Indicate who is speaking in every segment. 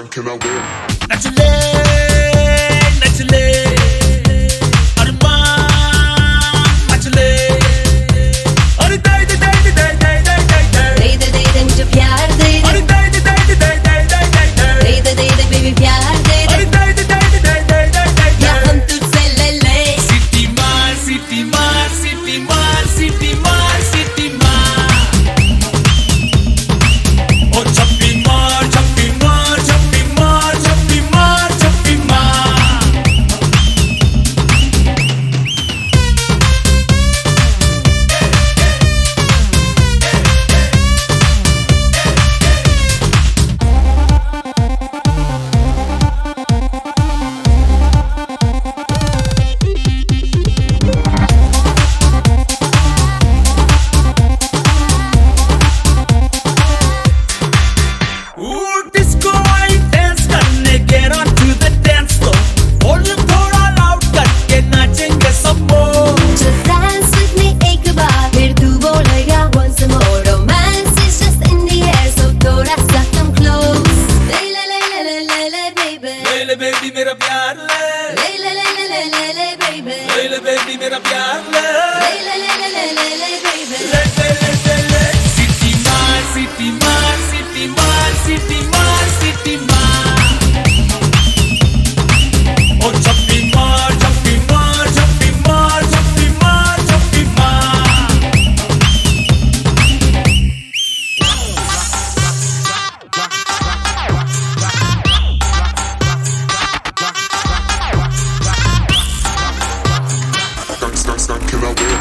Speaker 1: can I win?
Speaker 2: नचले नचले अरमान मचले अरे दे दे दे दे दे दे दे
Speaker 3: दे दे दे मुझे प्यार दे दे
Speaker 2: अरे दे दे दे दे दे
Speaker 3: दे दे बेबी प्यार दे दे
Speaker 2: अरे दे दे दे दे
Speaker 3: या हम तुझसे ले ले
Speaker 2: सिटी मार सिटी मार सिटी मार सिटी मार सिटी मार ओ छप्पी मार छप्पी मार छप्पी मार छप्पी मार छप्पी मार डिस्को आई डांस करने get on to the dance floor volume थोड़ा लाउड करके नाचेंगे सब मोर
Speaker 3: So dance with me एक बार फिर तू बोलेगा once more romance is just in the air so थोड़ा सा come close ले ले ले ले ले ले ले baby
Speaker 2: ले ले बेबी मेरा प्यार ले
Speaker 3: ले ले ले ले ले ले ले baby
Speaker 2: ले ले बेबी मेरा प्यार ले
Speaker 3: ले ले ले ले ले ले ले baby
Speaker 2: ले ले ले ले सिटी मार सिटी मार सिटी मार सिटी मार सिटी मार ओ छप्पी मार छप्पी मार छप्पी मार छप्पी मार छप्पी मार
Speaker 1: Can I win?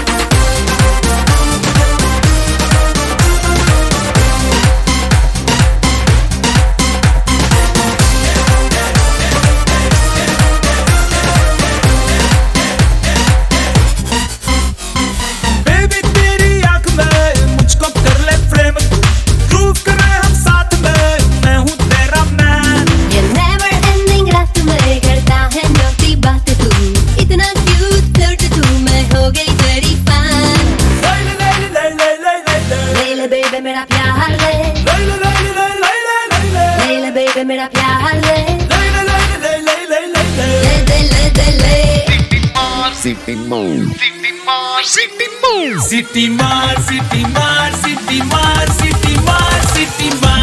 Speaker 2: बेबी तेरी आंख में मुझको कर ले फ्रेम ग्रूव करें हम साथ में मैं हूँ तेरा मैन
Speaker 3: ये never ending रात में करता है naughty बात तू इतना cute flirt तू मैं हो गई तेरी fan
Speaker 2: ले ले ले ले ले ले ले
Speaker 3: ले ले baby मेरा प्यार ले
Speaker 2: ले ले ले ले ले ले ले
Speaker 3: ले ले baby मेरा प्यार ले
Speaker 2: ले ले ले ले ले ले
Speaker 3: ले दे ले दे ले
Speaker 1: City Mode.
Speaker 2: सिटी मार सिटी मार सिटी मार सिटी मार सिटी मार सिटी मार सिटी मार